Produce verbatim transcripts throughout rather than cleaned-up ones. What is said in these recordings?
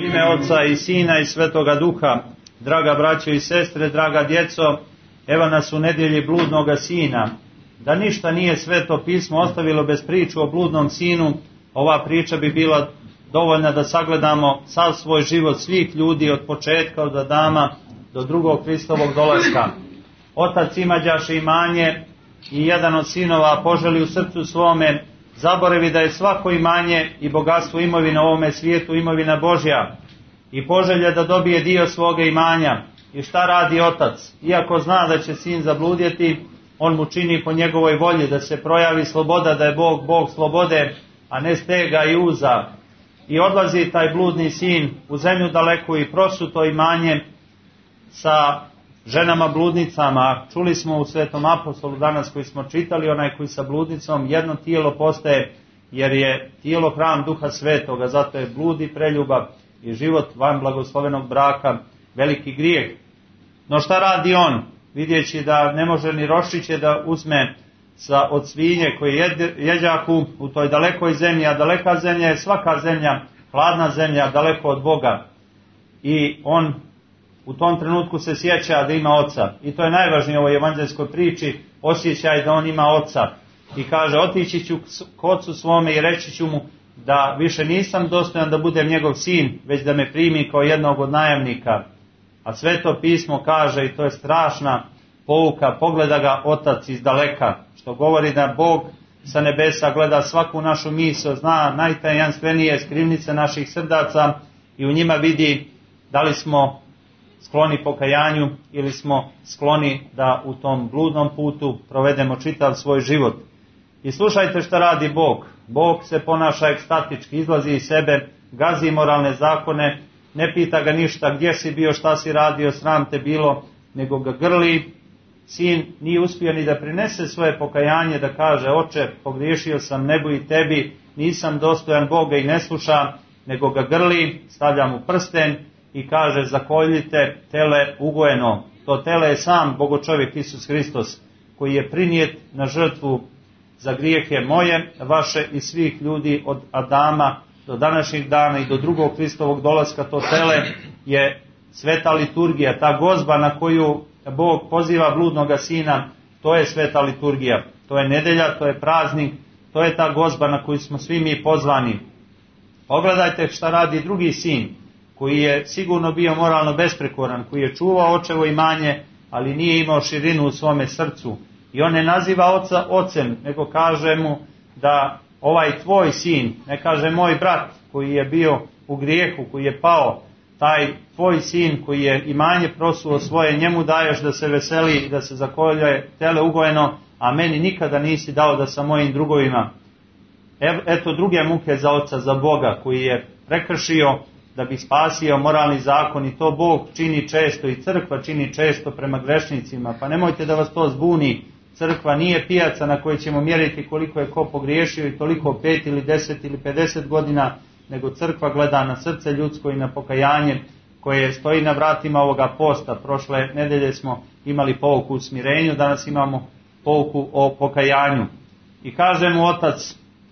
ime Oca i Sina i Svetoga Duha. Draga braćo i sestre, draga djeco, evo nas u nedjelji bludnoga sina. Da ništa nije Sveto pismo ostavilo bez priču o bludnom sinu, ova priča bi bila dovoljna da sagledamo sav svoj život svih ljudi od početka, od Adama do drugog Hristovog dolaska. Otac imađaše imanje i jedan od sinova poželi u srcu svome, zaboravi da je svako imanje i bogatstvo imovine u ovome svijetu imovina Božja, i poželje da dobije dio svoga imanja. I šta radi otac? Iako zna da će sin zabludjeti, on mu čini po njegovoj volji da se projavi sloboda, da je Bog Bog slobode, a ne stega i uza. I odlazi taj bludni sin u zemlju daleku i prosuto imanje sa ženama bludnicama. Čuli smo u Svetom apostolu danas koji smo čitali, onaj koji sa bludnicom jedno tijelo postaje, jer je tijelo hram Duha Svetoga, zato je blud i preljubav i život van blagoslovenog braka veliki grijeh. No šta radi on? Vidjeći da ne može ni roščiće da uzme sa, od svinje koje jed, jeđaku u toj dalekoj zemlji, a daleka zemlja je svaka zemlja, hladna zemlja, daleko od Boga. I on u tom trenutku se sjeća da ima oca. I to je najvažnije u ovoj evanđelskoj priči, osjećaj da on ima oca. I kaže, otići ću k ocu svome i reći ću mu da više nisam dostojan da budem njegov sin, već da me primi kao jednog od najamnika. A Sveto pismo kaže, i to je strašna pouka, pogleda ga otac iz daleka, što govori da Bog sa nebesa gleda svaku našu misao, zna najtajanstvenije skrivnice naših srdaca i u njima vidi da li smo skloni pokajanju ili smo skloni da u tom bludnom putu provedemo čitav svoj život. I slušajte šta radi Bog. Bog se ponaša ekstatički, izlazi iz sebe, gazi moralne zakone, ne pita ga ništa gdje si bio, šta si radio, sram te bilo, nego ga grli. Sin nije uspio ni da prinese svoje pokajanje, da kaže, oče, pogriješio sam nebu i tebi, nisam dostojan Boga i ne sluša, nego ga grli, stavlja mu prsten i kaže, zakoljite tele ugojeno. To tele je sam Bogočovjek Isus Hristos, koji je prinijet na žrtvu za grijehe moje, vaše i svih ljudi od Adama do današnjih dana i do drugog Hristovog dolaska. To tele je sveta liturgija, ta gozba na koju Bog poziva bludnoga sina, to je sveta liturgija, to je nedelja, to je praznik, to je ta gozba na koju smo svi mi pozvani. Pogledajte šta radi drugi sin, koji je sigurno bio moralno besprekoran, koji je čuvao očevo imanje, ali nije imao širinu u svome srcu. I on ne naziva oca ocem, nego kaže mu da ovaj tvoj sin, ne kaže moj brat koji je bio u grijehu, koji je pao, taj tvoj sin koji je imanje prosuo svoje, njemu daješ da se veseli i da se zakolje tele ugojeno, a meni nikada nisi dao da sa mojim drugovima. Eto druge muke za oca, za Boga, koji je prekršio da bi spasio moralni zakon, i to Bog čini često i crkva čini često prema grešnicima. Pa nemojte da vas to zbuni. Crkva nije pijaca na kojoj ćemo mjeriti koliko je ko pogriješio i toliko pet ili deset ili pedeset godina, nego crkva gleda na srce ljudsko i na pokajanje koje stoji na vratima ovoga posta. Prošle nedelje smo imali pouku u smirenju, danas imamo pouku o pokajanju. I kaže mu otac,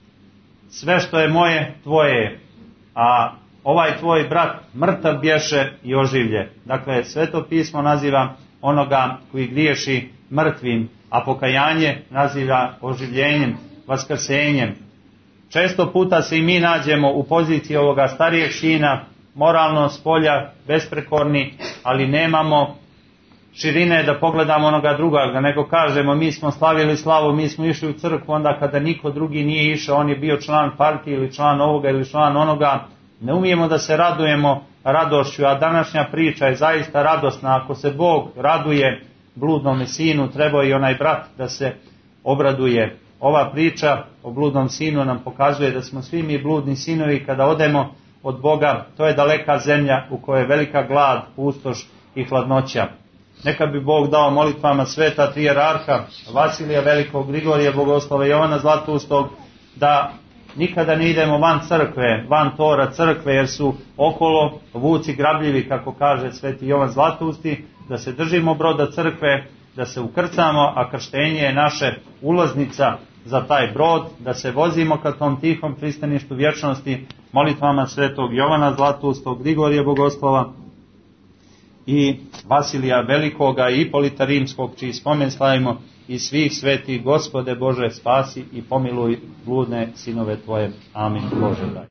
sve što je moje, tvoje je, a ovaj tvoj brat mrtav bješe i oživlje. Dakle, Sveto pismo naziva onoga koji griješi mrtvim, a pokajanje naziva oživljenjem, vaskrsenjem. Često puta se i mi nađemo u poziciji ovoga starijeg sina, moralno spolja, besprekorni, ali nemamo širine da pogledamo onoga drugoga, nego kažemo mi smo slavili slavu, mi smo išli u crkvu onda kada niko drugi nije išao, on je bio član partije ili član ovoga ili član onoga. Ne umijemo da se radujemo radošću, a današnja priča je zaista radosna. Ako se Bog raduje bludnom sinu, trebao i onaj brat da se obraduje. Ova priča o bludnom sinu nam pokazuje da smo svi mi bludni sinovi. Kada odemo od Boga, to je daleka zemlja u kojoj je velika glad, pustoš i hladnoća. Neka bi Bog dao molitvama sveta trijerarha Vasilija Velikog, Grigorija Bogoslova, Jovana Zlatoustog, da nikada ne idemo van crkve, van tora crkve, jer su okolo vuci grabljivi, kako kaže sveti Jovan Zlatousti, da se držimo broda crkve, da se ukrcamo, a krštenje je naše ulaznica za taj brod, da se vozimo ka tom tihom pristaništu vječnosti, molitvama svetog Jovana Zlatustog, Grigorija Bogoslova i Vasilija Velikoga i Ipolita Rimskog, čiji spomen slavimo, i svih svetih. Gospode Bože, spasi i pomiluj bludne sinove Tvoje. Amin. Bože daj.